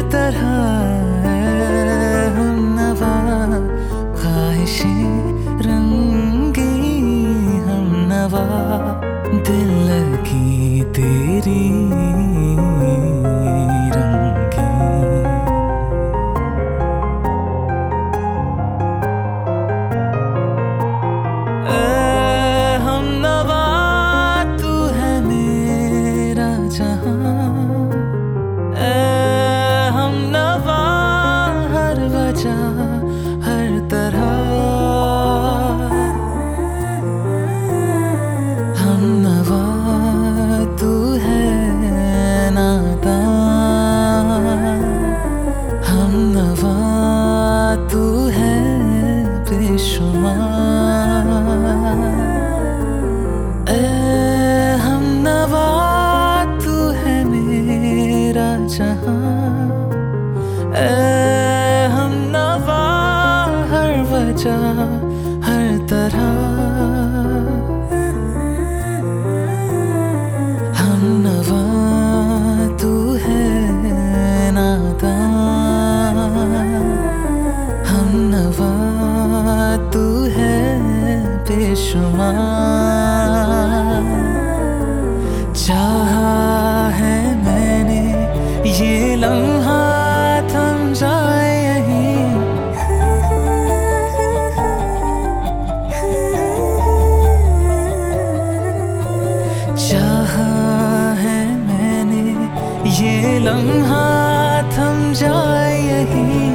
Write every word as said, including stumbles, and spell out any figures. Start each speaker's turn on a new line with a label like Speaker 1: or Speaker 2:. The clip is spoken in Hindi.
Speaker 1: तरह हमनवा ख्वाहिशें रंगी हमनवा दिल लगी तेरी रंगी। ए हमनवा तू है मेरा जहां, ए हमनवा हर वजह हर तरह हमनवा तू है नाता, हमनवा तू है बेशुमार। ए हमनवा तू है मेरा जहां, ए हमनवा हर वजह हर तरह हमनवा तू है नाता, हमनवा तू है बेशुमार। चाहा है मैंने ये लम्हा थम जाए यहीं, चाहा है मैंने ये लम्हा थम जाए यहीं।